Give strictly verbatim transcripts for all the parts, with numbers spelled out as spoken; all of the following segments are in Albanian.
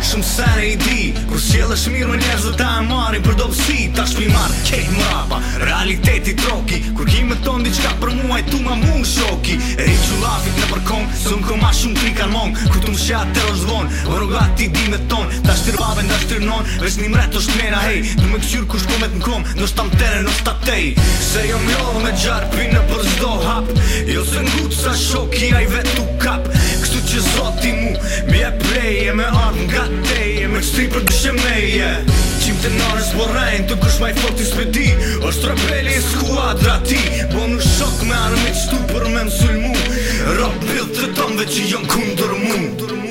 shumë sene i di Kur sjell është mirë me njerëzve ta e marin për dobësi Ta shpi marrë kejt më rapa Realiteti troki Kur ki me ton diqka për mua i tu ma mu shoki E ri qullafit në përkong Së më koma shumë krik armong Kur tu më shat të rëzvon Vërogat ti di me ton Ta shtir babe nda shtir non Vesh një mret është mena hej Du me këqyr kush komet në kom Nës tam tere nës ta tej Se jo mjodh me gjarë pina për zdo hap Jo se ngut sa shoki a i vetu kap Kështu që zoti mu Mi e preje me ardhë nga teje Me qëtri për dyshe meje Qim të nërës borrejnë Të kush ma i foti s'pedi është rebeli e skuadra ti Bo në shok me arme qëtu për me mësull mu Rob bil të tomve që jon kundur mu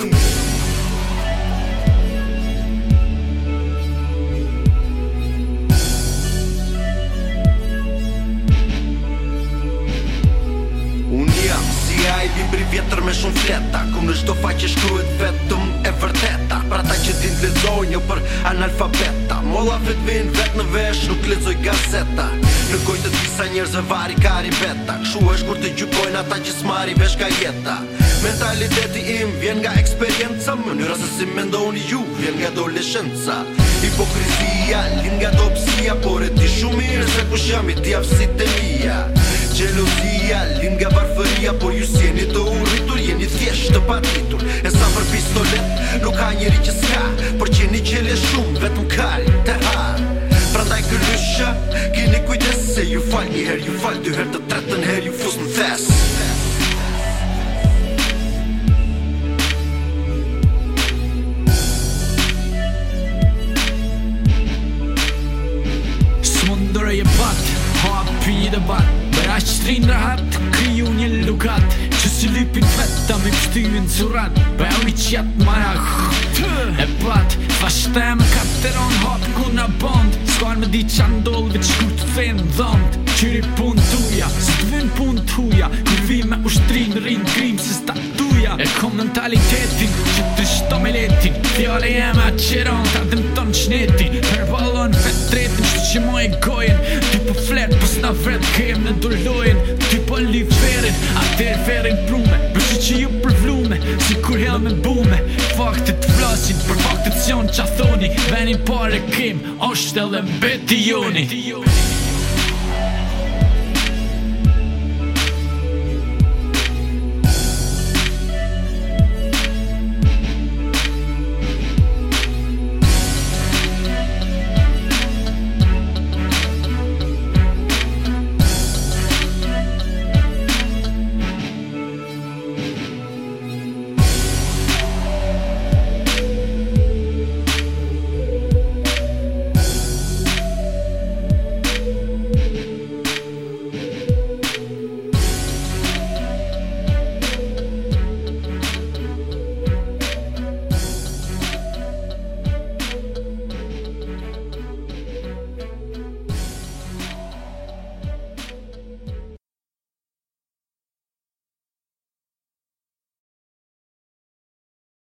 Libri vjetër me shumë fleta Kum në shdo faqe shkruhet vetëm e vërteta Pra ta që din t'lezoj një për analfabeta Molla vet vin vet në vesh nuk lezoj gazeta Në gojtë të disa njerëzve vari kari beta Kshu është kur të gjykojnë ata që s'mari vesh ka jeta Mentaliteti im vjen nga eksperienca Mënyra se si mendoni ju vjen nga adolescenca Hipokrizia lin nga dobësia Por e di shumë mirë se kush jam i djavësit e mija Gjelozia lin nga varfëria Por ju s'jeni të urritur, jeni thjesht të patitur E sa për pistolet nuk ka njeri që s'ka Por qeni qele shumë vetëm kari të har Prandaj këllysha kini kujdes Se ju fal një her, ju fal dy her të tretën her Ju fus në thes Smundër e bat, hapi dhe bat Bëra që trinë rahat, kriju një lukat Që si lipin feta me pështyvin curat Për e uqjat maja E bat, fashtem kateron hap kuna bond Skar me di qa ndoll veç kur të thejnë dhënd Qyri pun tuja, së të vin pun tuja Kur vi me ushtrin rinë grim se statuja E kom mentalitetin që të shto me letin Fjale jeme a qiron ta dhe më ton qnetin Per balon vet tretin që që moj e gojen Ty po flet pës na vret kem në dollojen Ty po li verin, ater verin prume Bërshi që ju përvlume, si kur hel me bume Faktet flasin, për faktet sion qa thoni Venin pare kem, është edhe mbeti joni